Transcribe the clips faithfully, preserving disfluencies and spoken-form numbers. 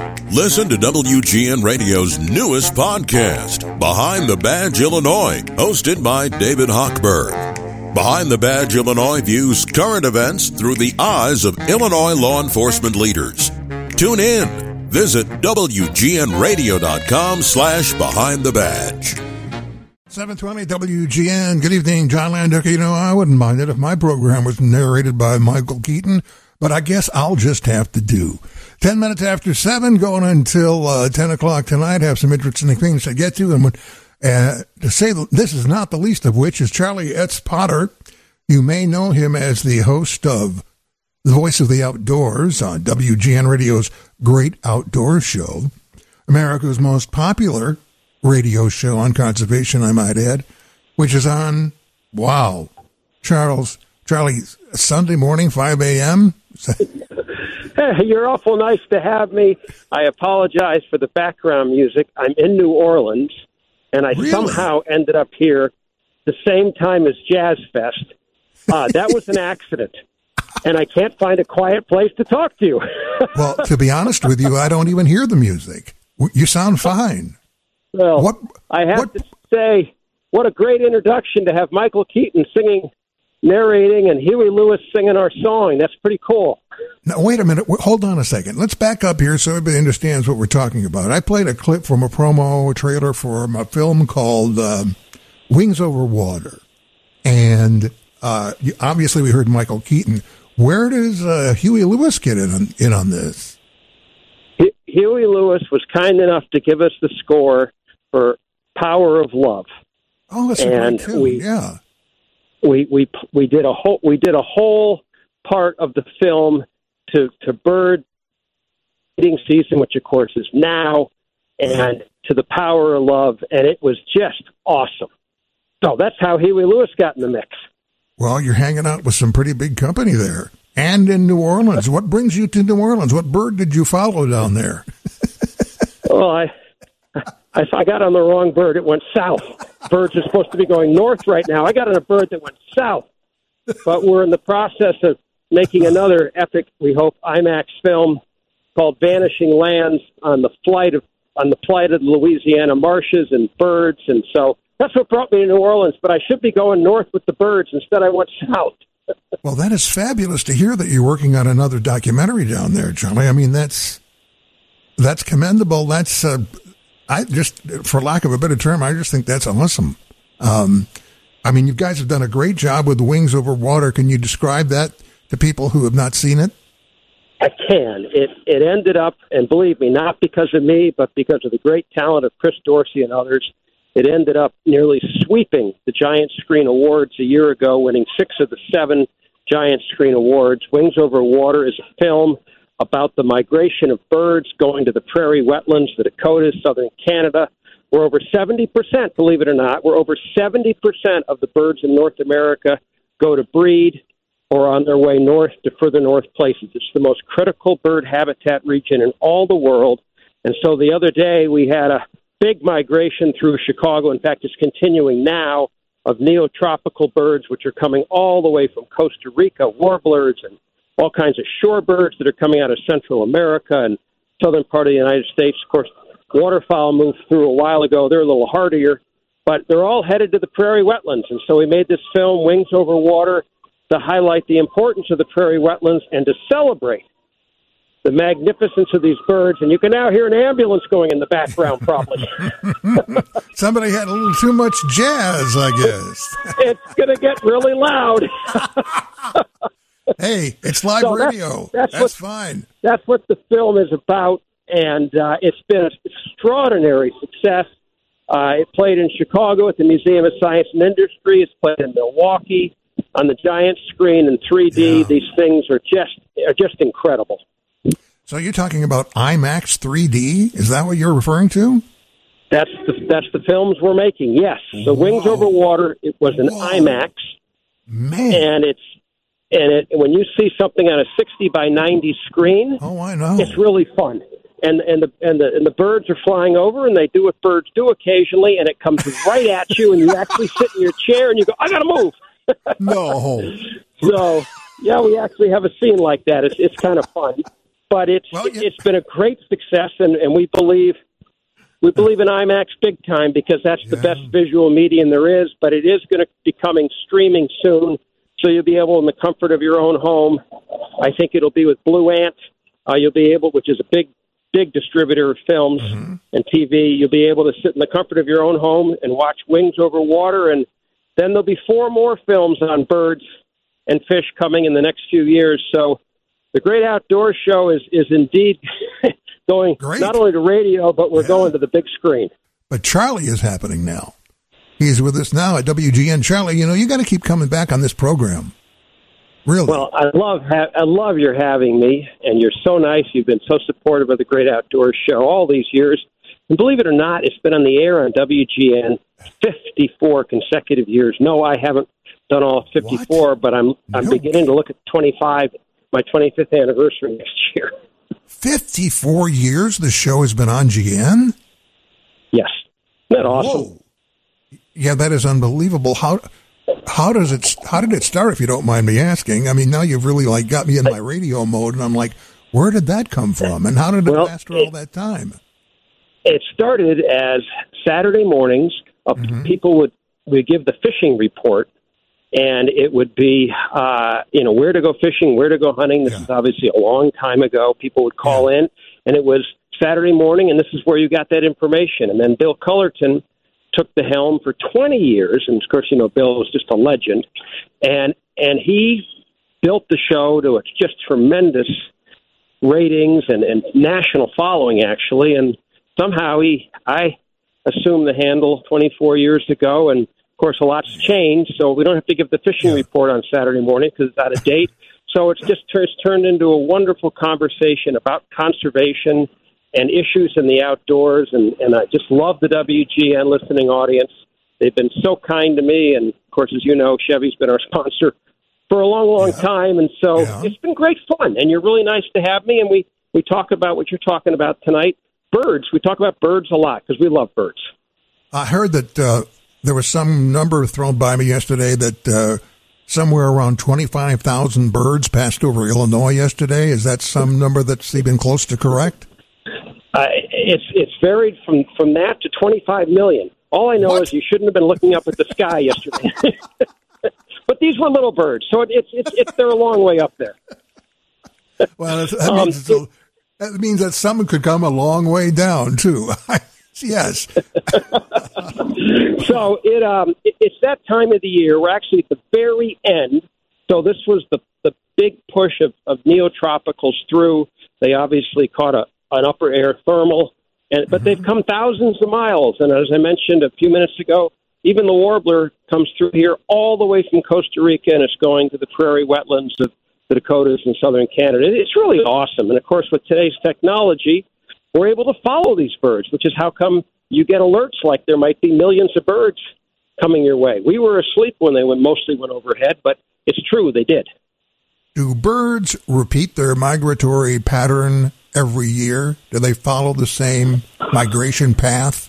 Listen to W G N Radio's newest podcast, Behind the Badge Illinois, hosted by David Hochberg. Behind the Badge Illinois views current events through the eyes of Illinois law enforcement leaders. Tune in. Visit W G N radio dot com slash behind the badge. seven twenty W G N. Good evening, John Landecker. You know, I wouldn't mind it if my program was narrated by Michael Keaton, but I guess I'll just have to do. Ten minutes after seven, going until uh, ten o'clock tonight. Have some interesting things to get to. And when, uh, to say this is not the least of which is Charlie Etz Potter. You may know him as the host of The Voice of the Outdoors on W G N Radio's Great Outdoor Show, America's most popular radio show on conservation, I might add, which is on, wow, Charles, Charlie, Sunday morning, five a.m.? Hey, you're awful nice to have me. I apologize for the background music. I'm in New Orleans, and I Really? somehow ended up here the same time as Jazz Fest. Uh, that was an accident, and I can't find a quiet place to talk to you. Well, to be honest with you, I don't even hear the music. You sound fine. Well, What- I have what- to say, what a great introduction to have Michael Keaton singing, narrating, and Huey Lewis singing our song. That's pretty cool. Now, wait a minute. Hold on a second. Let's back up here so everybody understands what we're talking about. I played a clip from a promo trailer for a film called um, Wings Over Water. And uh, you- obviously we heard Michael Keaton. Where does uh, Huey Lewis get in on, in on this? Hu- Huey Lewis was kind enough to give us the score for Power of Love. Oh, that's a And great tune. we- Yeah. We we we did a whole we did a whole part of the film to to bird feeding season, which of course is now, and to the Power of Love, and it was just awesome. So that's how Huey Lewis got in the mix. Well, you're hanging out with some pretty big company there. And in New Orleans. What brings you to New Orleans? What bird did you follow down there? Well, I, I I got on the wrong bird. It went south. Birds are supposed to be going north right now. I got on a bird that went south. But we're in the process of making another epic, we hope, IMAX film called Vanishing Lands on the flight of on the plight of the Louisiana marshes and birds, and so that's what brought me to New Orleans. But I should be going north with the birds. Instead, I went south. Well, that is fabulous to hear that you're working on another documentary down there, Charlie. I mean, that's that's commendable. That's uh, I just, for lack of a better term, I just think that's awesome. Um, I mean, you guys have done a great job with Wings Over Water. Can you describe that to people who have not seen it? I can. It it ended up, and believe me, not because of me, but because of the great talent of Chris Dorsey and others, it ended up nearly sweeping the Giant Screen Awards a year ago, winning six of the seven Giant Screen Awards. Wings Over Water is a film about the migration of birds going to the prairie wetlands, the Dakotas, southern Canada. We're over seventy percent, believe it or not, we're over seventy percent of the birds in North America go to breed or on their way north to further north places. It's the most critical bird habitat region in all the world. And so the other day we had a big migration through Chicago. In fact, it's continuing now, of neotropical birds, which are coming all the way from Costa Rica, warblers and all kinds of shorebirds that are coming out of Central America and southern part of the United States. Of course, waterfowl moved through a while ago. They're a little hardier, but they're all headed to the prairie wetlands. And so we made this film, Wings Over Water, to highlight the importance of the prairie wetlands and to celebrate the magnificence of these birds. And you can now hear an ambulance going in the background, probably. Somebody had a little too much jazz, I guess. It's going to get really loud. Hey, it's live So that's- radio. that's That's, what- fine. That's what the film is about, and uh, it's been an extraordinary success. Uh, it played in Chicago at the Museum of Science and Industry. It's played in Milwaukee on the giant screen in three D. Yeah. These things are just are just incredible. So you're talking about IMAX three D? Is that what you're referring to? That's the that's the films we're making. Yes, the Wings Whoa. Over Water. It was an Whoa. IMAX, Man. and it's and it when you see something on a sixty by ninety screen, Oh, I know. it's really fun. And and the and the and the birds are flying over, and they do what birds do occasionally, and it comes right at you, and you actually sit in your chair, and you go, "I got to move." No. So yeah, we actually have a scene like that. It's it's kind of fun. but it's well, yeah. it's been a great success, and, and we believe we believe in IMAX big time because that's the yeah. best visual medium there is. But it is going to be coming streaming soon, so you'll be able, in the comfort of your own home. I think it'll be with Blue Ant. Uh, you'll be able, which is a big, big distributor of films mm-hmm. and T V. You'll be able to sit in the comfort of your own home and watch Wings Over Water, and then there'll be four more films on birds and fish coming in the next few years. So the Great Outdoors Show is, is indeed going Great. not only to radio, but we're yeah. going to the big screen. But Charlie is happening now. He's with us now at W G N. Charlie, you know, you got to keep coming back on this program. Really? Well, I love ha- I love your having me, and you're so nice. You've been so supportive of the Great Outdoors Show all these years. And believe it or not, it's been on the air on W G N fifty-four consecutive years. No, I haven't done all fifty-four, what? but I'm I'm no. beginning to look at twenty-five, my twenty-fifth anniversary next year. fifty-four years the show has been on G N? Yes. Isn't that awesome? Whoa. Yeah, that is unbelievable. How how does it how did it start, if you don't mind me asking? I mean, now you've really like got me in my radio mode, and I'm like, where did that come from? And how did it well, last for all that time? It started as Saturday mornings. Uh, mm-hmm. People would, would give the fishing report, and it would be, uh, you know, where to go fishing, where to go hunting. This yeah. is obviously a long time ago. People would call yeah. in, and it was Saturday morning, and this is where you got that information. And then Bill Cullerton took the helm for twenty years, and of course, you know, Bill was just a legend, and and he built the show to a just tremendous ratings and, and national following, actually, and somehow he, I assumed the handle twenty-four years ago, and of course, a lot's changed, so we don't have to give the fishing yeah. report on Saturday morning because it's out of date. So it's just it's turned into a wonderful conversation about conservation and issues in the outdoors, and, and I just love the W G N listening audience. They've been so kind to me, and of course, as you know, Chevy's been our sponsor for a long, long yeah. time, and so yeah. it's been great fun, and you're really nice to have me, and we, we talk about what you're talking about tonight. Birds. We talk about birds a lot because we love birds. I heard that uh, there was some number thrown by me yesterday that uh, somewhere around twenty-five thousand birds passed over Illinois yesterday. Is that some number that's even close to correct? Uh, it's it's varied from, from that to twenty-five million. All I know what? is you shouldn't have been looking up at the sky yesterday. But these were little birds, so it, it's it's it's they're a long way up there. Well, that um, means it's a, that means that some could come a long way down too. Yes. So it um it, it's that time of the year. We're actually at the very end. So this was the the big push of, of neotropicals through. They obviously caught a an upper air thermal, and but mm-hmm. they've come thousands of miles. And as I mentioned a few minutes ago, even the warbler comes through here all the way from Costa Rica, and it's going to the prairie wetlands of the Dakotas and southern Canada. It's really awesome. And of course, with today's technology, we're able to follow these birds, which is how come you get alerts like there might be millions of birds coming your way. We were asleep when they went, mostly went overhead, but it's true, they did. Do birds repeat their migratory pattern every year? Do they follow the same migration path?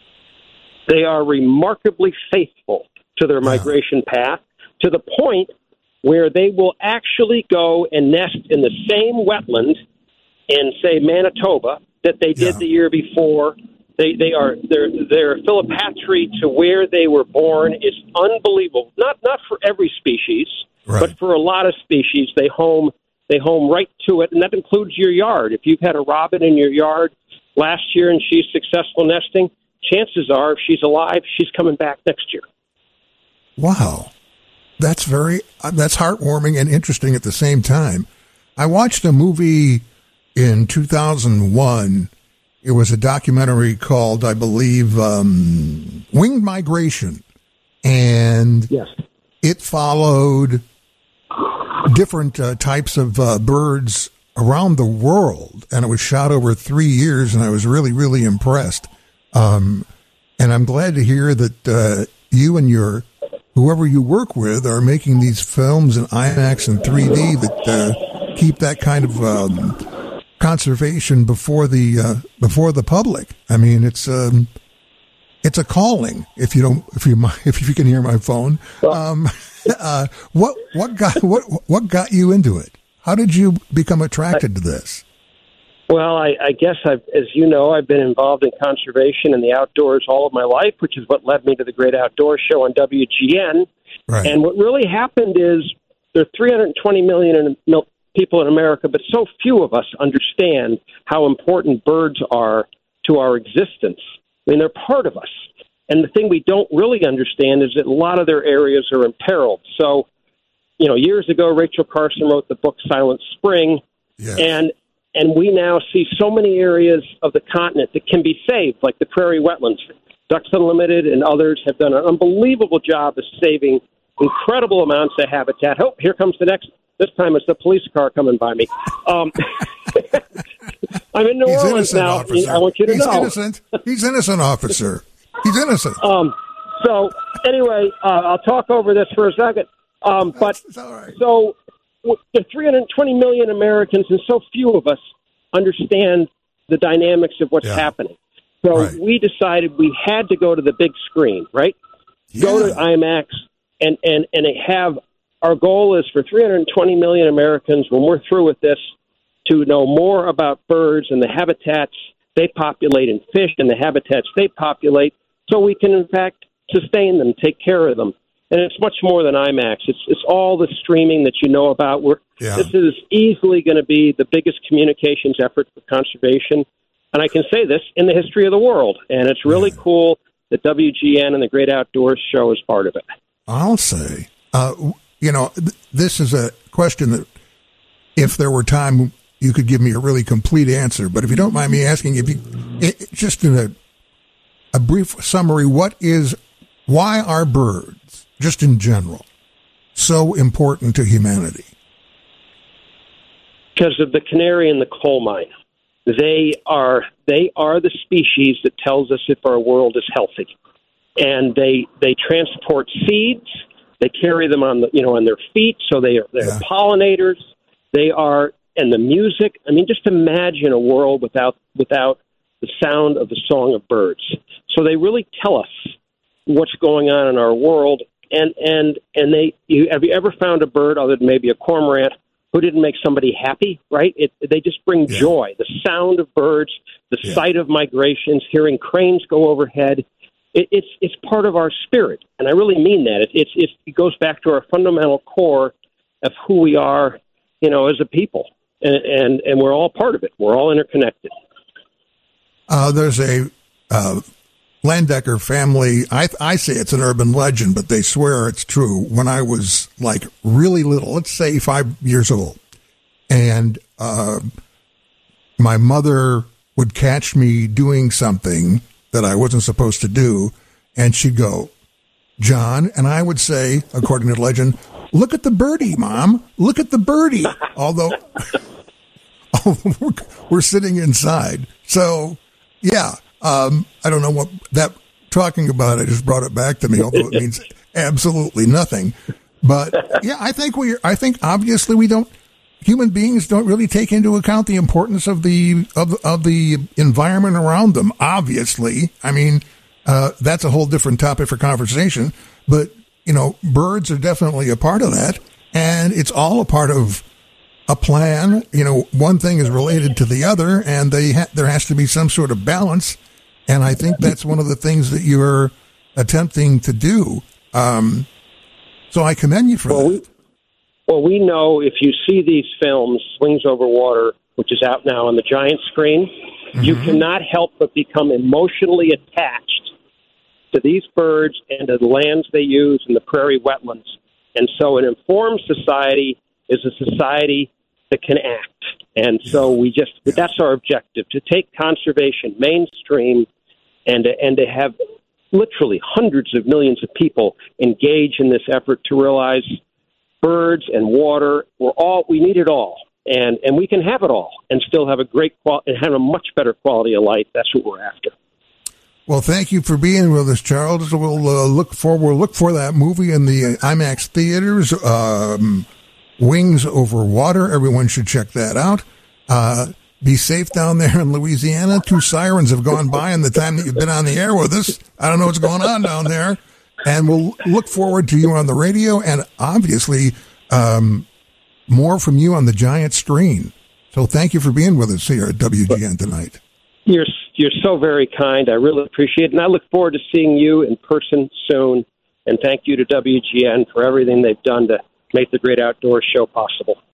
They are remarkably faithful to their migration yeah. path, to the point where they will actually go and nest in the same wetland in, say, Manitoba that they did yeah. the year before. They they are their their philopatry to where they were born is unbelievable. Not not for every species, right. but for a lot of species, they home they home right to it, and that includes your yard. If you've had a robin in your yard last year and she's successful nesting, chances are, if she's alive, she's coming back next year. Wow, that's very that's heartwarming and interesting at the same time. I watched a movie in two thousand one. It was a documentary called, I believe, um, Winged Migration, and yes. it followed different uh, types of uh, birds around the world, and it was shot over three years, and I was really, really impressed. Um, and I'm glad to hear that uh, you and your whoever you work with are making these films in IMAX and three D that uh, keep that kind of um, conservation before the uh, before the public. I mean, it's um, it's a calling. If you don't, if you if you can hear my phone, um, uh, what what got what what got you into it? How did you become attracted to this? Well, I, I guess, I've, as you know, I've been involved in conservation and the outdoors all of my life, which is what led me to the Great Outdoors Show on W G N. Right. And what really happened is there are three hundred twenty million in, people in America, but so few of us understand how important birds are to our existence. I mean, they're part of us. And the thing we don't really understand is that a lot of their areas are imperiled. So, you know, years ago, Rachel Carson wrote the book Silent Spring, yes. and and we now see so many areas of the continent that can be saved, like the prairie wetlands. Ducks Unlimited and others have done an unbelievable job of saving incredible amounts of habitat. Oh, here comes the next. This time it's the police car coming by me. Um, I'm in New He's Orleans now. Officer. I want you to He's know. innocent. He's innocent, officer. He's innocent. Um, so anyway, uh, I'll talk over this for a second. Um, but That's all right. so the three hundred twenty million Americans, and so few of us understand the dynamics of what's yeah. happening. So right. we decided we had to go to the big screen, right? Yeah. Go to IMAX and, and, and have our goal is for three hundred twenty million Americans, when we're through with this, to know more about birds and the habitats they populate and fish and the habitats they populate, so we can, in fact, sustain them, take care of them. And it's much more than IMAX. It's it's all the streaming that you know about. We're, yeah. This is easily going to be the biggest communications effort for conservation. And I can say this, in the history of the world. And it's really yeah. cool that W G N and the Great Outdoors Show is part of it. I'll say, uh, you know, th- this is a question that if there were time, you could give me a really complete answer. But if you don't mind me asking, if you it, just in a a brief summary, what is, why are birds, just in general, so important to humanity? Because of the canary in the coal mine. They are they are the species that tells us if our world is healthy, and they they transport seeds. They carry them on the you know on their feet, so they are they're yeah. pollinators. They are and the music. I mean, just imagine a world without without the sound of the song of birds. So they really tell us what's going on in our world. And and and they you, have you ever found a bird other than maybe a cormorant who didn't make somebody happy, right? It, they just bring yeah. joy. The sound of birds, the yeah. sight of migrations, hearing cranes go overhead. It, it's it's part of our spirit, and I really mean that. It, it's, it's, it goes back to our fundamental core of who we are, you know, as a people, and and, and we're all part of it. We're all interconnected. Uh, there's a uh, Landecker family. I I say it's an urban legend, but they swear it's true. When I was like really little, let's say five years old, and uh, my mother would catch me doing something that I wasn't supposed to do, and she'd go, "John," and I would say, according to legend, "Look at the birdie, Mom. Look at the birdie." Although, although we're, we're sitting inside, so yeah. Um, I don't know what that talking about it just brought it back to me, although it means absolutely nothing. But yeah, I think we, I think obviously we don't, human beings don't really take into account the importance of the, of, of the environment around them. Obviously. I mean, uh, that's a whole different topic for conversation, but you know, birds are definitely a part of that, and it's all a part of a plan. You know, one thing is related to the other, and they ha- there has to be some sort of balance. And I think that's one of the things that you're attempting to do. Um, so I commend you for well, that. We, well, we know if you see these films, Wings Over Water, which is out now on the giant screen, mm-hmm. you cannot help but become emotionally attached to these birds and to the lands they use and the prairie wetlands. And so an informed society is a society that can act. And so we just, yeah. that's our objective, to take conservation mainstream and to, and to have literally hundreds of millions of people engage in this effort to realize birds and water, we're all, we need it all. And, and we can have it all and still have a great quality and have a much better quality of life. That's what we're after. Well, thank you for being with us, Charles. We'll uh, look for, we'll look for that movie in the IMAX theaters. Um, Wings Over Water. Everyone should check that out. Uh, be safe down there in Louisiana. Two sirens have gone by in the time that you've been on the air with us. I don't know what's going on down there. And we'll look forward to you on the radio and obviously um, more from you on the giant screen. So thank you for being with us here at W G N tonight. You're you're so very kind. I really appreciate it, and I look forward to seeing you in person soon. And thank you to W G N for everything they've done to make the Great Outdoors Show possible.